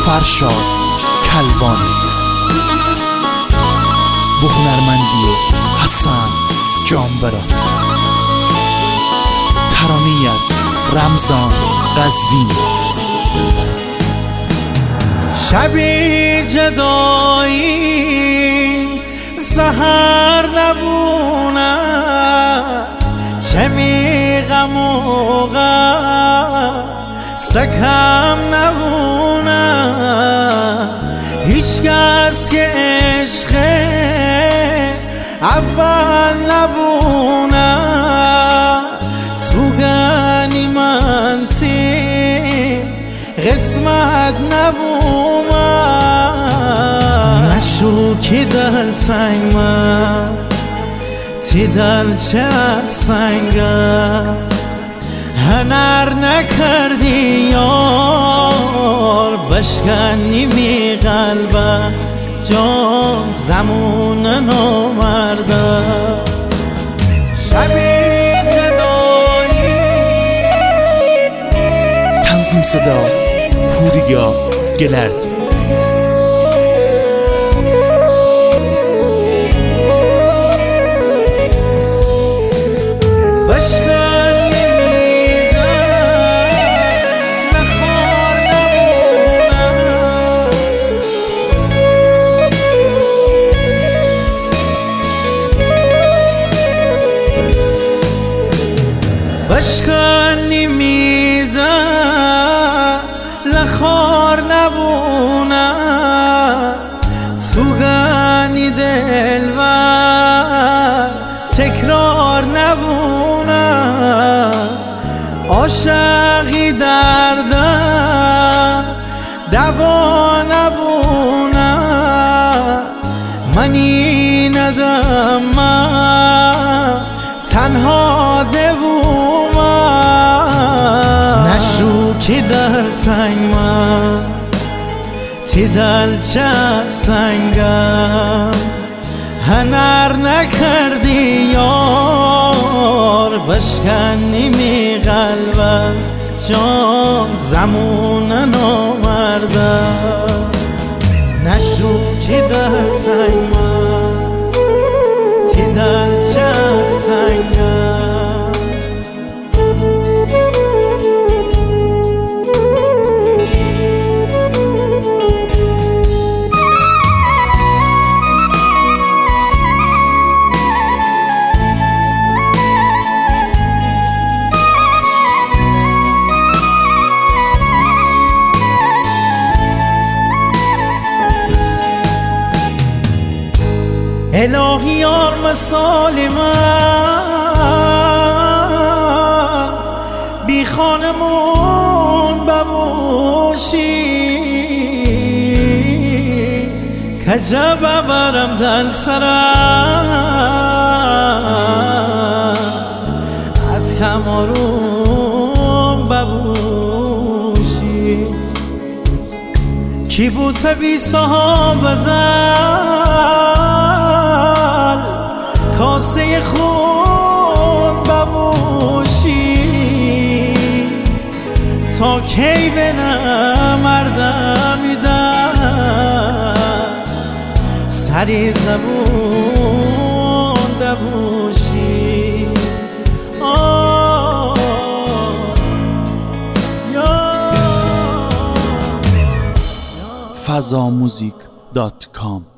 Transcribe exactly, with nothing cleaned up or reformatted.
فرشاد کلوان با هنرمندی حسن جانبرات، ترانه‌ای از رمضان قزوینی. شبی جدایی سحر نبونه، چه می غم و غم سکم نبونه، هیچ کس که عشق اول نبونه، تو غنیمتی قسمت نبونه، نشو که دل تنگ من تی دل چه سنگم، هنر نکردی یار بشکنی می قلبم، جان زمون نامردم. شبی جدایی تنظیم صدا پوریا گلردی. بشکنی میدن لخار نبونه، تو غنی دلبر تکرار نبونه، عاشقی دردم دوا نبونه، منی ندم من تنها دوما، نشو که دل تنگ من تی دل چه سنگم، هنر نکردی یار بشکنی می قلبم، جان زمون نامردم. نشو که دل تنگ من تی دل چه سنگم. الهی یار مثال من بی خانمون ببوشی، کجا ببرم دل سرم از کمارون ببوشی، کی بود بی صحابه دل کاسه خون ببوشی، تا کی بنم مردمی دست سری زبون ببوشی. فضا موزیک دات کام